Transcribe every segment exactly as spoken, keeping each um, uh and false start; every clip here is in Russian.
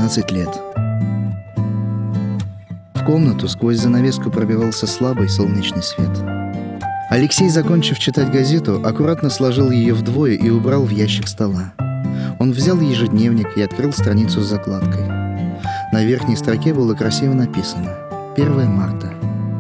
девятнадцать лет. В комнату сквозь занавеску пробивался слабый солнечный свет. Алексей, закончив читать газету, аккуратно сложил ее вдвое и убрал в ящик стола. Он взял ежедневник и открыл страницу с закладкой. На верхней строке было красиво написано «первое марта».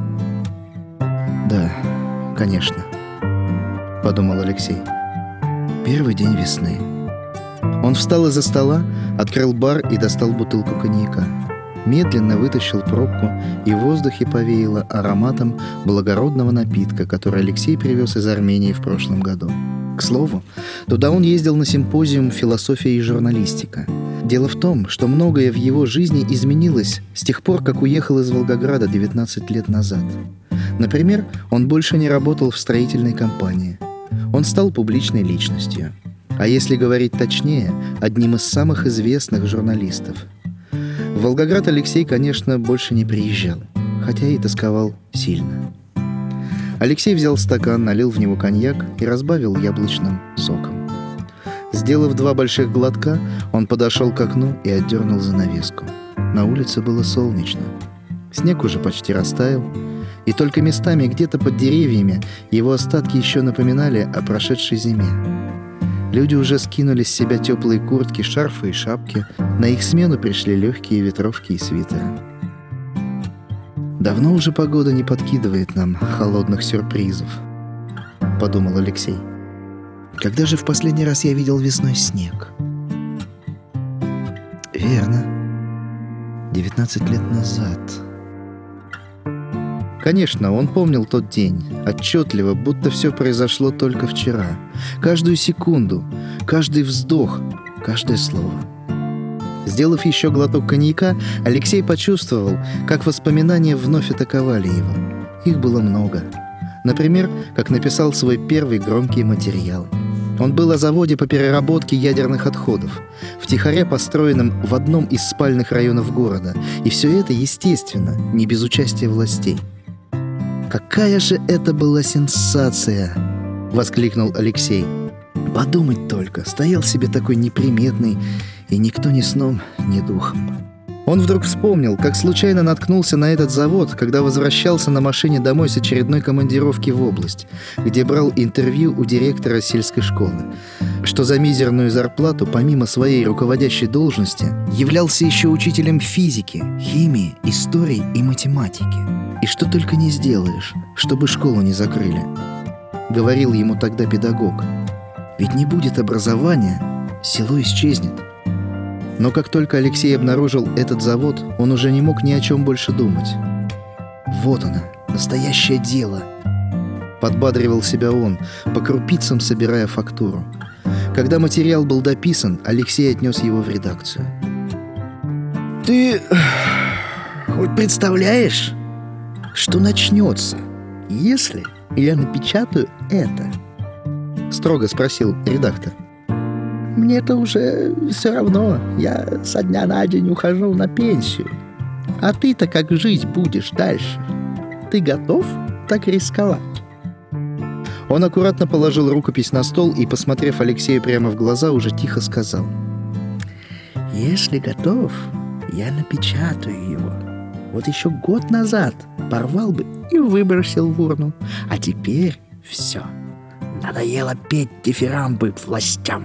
«Да, конечно», — подумал Алексей. «Первый день весны». Он встал из-за стола, открыл бар и достал бутылку коньяка. Медленно вытащил пробку, и в воздухе повеяло ароматом благородного напитка, который Алексей привез из Армении в прошлом году. К слову, туда он ездил на симпозиум «Философия и журналистика». Дело в том, что многое в его жизни изменилось с тех пор, как уехал из Волгограда девятнадцать лет назад. Например, он больше не работал в строительной компании. Он стал публичной личностью. А если говорить точнее, одним из самых известных журналистов. В Волгоград Алексей, конечно, больше не приезжал, хотя и тосковал сильно. Алексей взял стакан, налил в него коньяк и разбавил яблочным соком. Сделав два больших глотка, он подошел к окну и отдернул занавеску. На улице было солнечно. Снег уже почти растаял, и только местами где-то под деревьями его остатки еще напоминали о прошедшей зиме. Люди уже скинули с себя теплые куртки, шарфы и шапки. На их смену пришли легкие ветровки и свитеры. «Давно уже погода не подкидывает нам холодных сюрпризов», — подумал Алексей. «Когда же в последний раз я видел весной снег?» «Верно. девятнадцать лет назад». Конечно, он помнил тот день, отчетливо, будто все произошло только вчера. Каждую секунду, каждый вздох, каждое слово. Сделав еще глоток коньяка, Алексей почувствовал, как воспоминания вновь атаковали его. Их было много. Например, как написал свой первый громкий материал. Он был о заводе по переработке ядерных отходов, втихаря построенном в одном из спальных районов города. И все это, естественно, не без участия властей. «Какая же это была сенсация!» — воскликнул Алексей. «Подумать только, стоял себе такой неприметный, и никто ни сном, ни духом». Он вдруг вспомнил, как случайно наткнулся на этот завод, когда возвращался на машине домой с очередной командировки в область, где брал интервью у директора сельской школы, что за мизерную зарплату, помимо своей руководящей должности, являлся еще учителем физики, химии, истории и математики. «И что только не сделаешь, чтобы школу не закрыли», — говорил ему тогда педагог. «Ведь не будет образования, село исчезнет». Но как только Алексей обнаружил этот завод, он уже не мог ни о чем больше думать. «Вот оно, настоящее дело», — подбадривал себя он, по крупицам собирая фактуру. Когда материал был дописан, Алексей отнес его в редакцию. «Ты хоть представляешь, что начнется, если я напечатаю это?» — строго спросил редактор. «Мне-то уже все равно, я со дня на день ухожу на пенсию. А ты-то как жить будешь дальше? Ты готов так рисковать?» Он аккуратно положил рукопись на стол и, посмотрев Алексею прямо в глаза, уже тихо сказал: «Если готов, я напечатаю его. Вот еще год назад порвал бы и выбросил в урну. А теперь все. Надоело петь дифирамбы властям».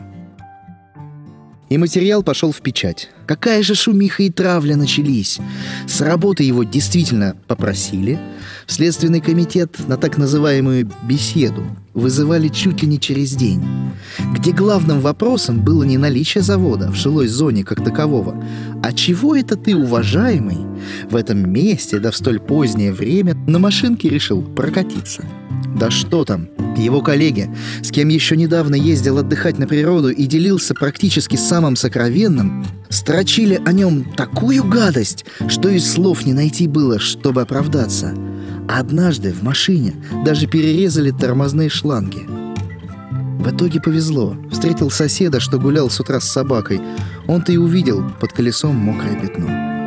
И материал пошел в печать. Какая же шумиха и травля начались! С работы его действительно попросили. В Следственный комитет на так называемую беседу вызывали чуть ли не через день, где главным вопросом было не наличие завода в жилой зоне как такового, а чего это ты, уважаемый, в этом месте, да в столь позднее время, на машинке решил прокатиться? Да что там, его коллеги, с кем еще недавно ездил отдыхать на природу и делился практически самым сокровенным, строчили о нем такую гадость, что и слов не найти было, чтобы оправдаться. Однажды в машине даже перерезали тормозные шланги. В итоге повезло. Встретил соседа, что гулял с утра с собакой. Он-то и увидел под колесом мокрое пятно.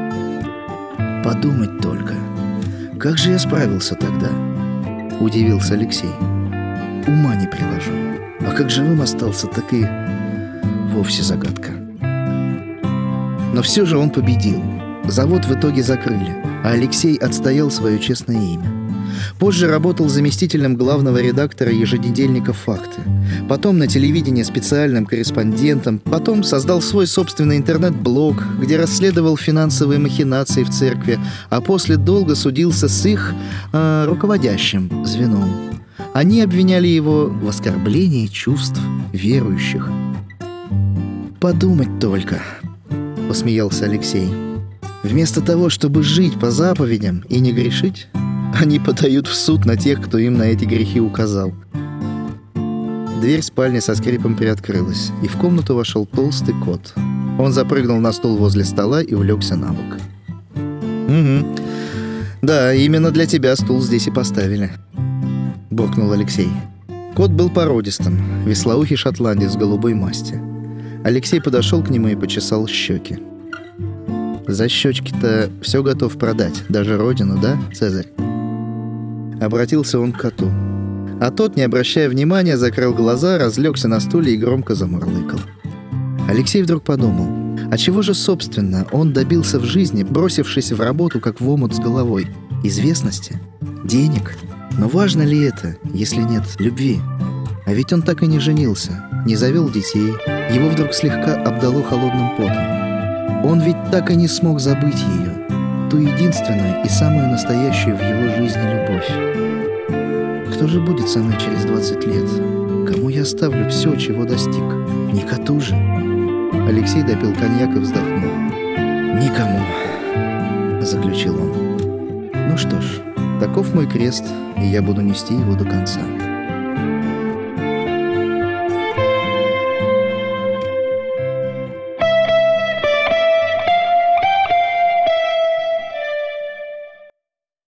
«Подумать только, как же я справился тогда?» — удивился Алексей. «Ума не приложу. А как живым остался, так и вовсе загадка». Но все же он победил. Завод в итоге закрыли, а Алексей отстоял свое честное имя. Позже работал заместителем главного редактора еженедельника «Факты». Потом на телевидении специальным корреспондентом. Потом создал свой собственный интернет-блог, где расследовал финансовые махинации в церкви, а после долго судился с их э, руководящим звеном. Они обвиняли его в оскорблении чувств верующих. «Подумать только», — посмеялся Алексей. «Вместо того, чтобы жить по заповедям и не грешить, они подают в суд на тех, кто им на эти грехи указал». Дверь спальни со скрипом приоткрылась, и в комнату вошел толстый кот. Он запрыгнул на стул возле стола и улегся на бок. «Угу. Да, именно для тебя стул здесь и поставили», — буркнул Алексей. Кот был породистым, вислоухий шотландец голубой масти. Алексей подошел к нему и почесал щеки. «За щечки-то все готов продать, даже родину, да, Цезарь?» Обратился он к коту. А тот, не обращая внимания, закрыл глаза, разлегся на стуле и громко замурлыкал. Алексей вдруг подумал, а чего же, собственно, он добился в жизни, бросившись в работу, как в омут с головой? Известности? Денег? Но важно ли это, если нет любви? А ведь он так и не женился, не завел детей, его вдруг слегка обдало холодным потом. Он ведь так и не смог забыть ее, ту единственную и самую настоящую в его жизни любовь. Кто же будет со мной через двадцать лет? Кому я оставлю все, чего достиг? Не коту же. Алексей допил коньяк и вздохнул. «Никому», — заключил он. «Ну что ж, таков мой крест, и я буду нести его до конца».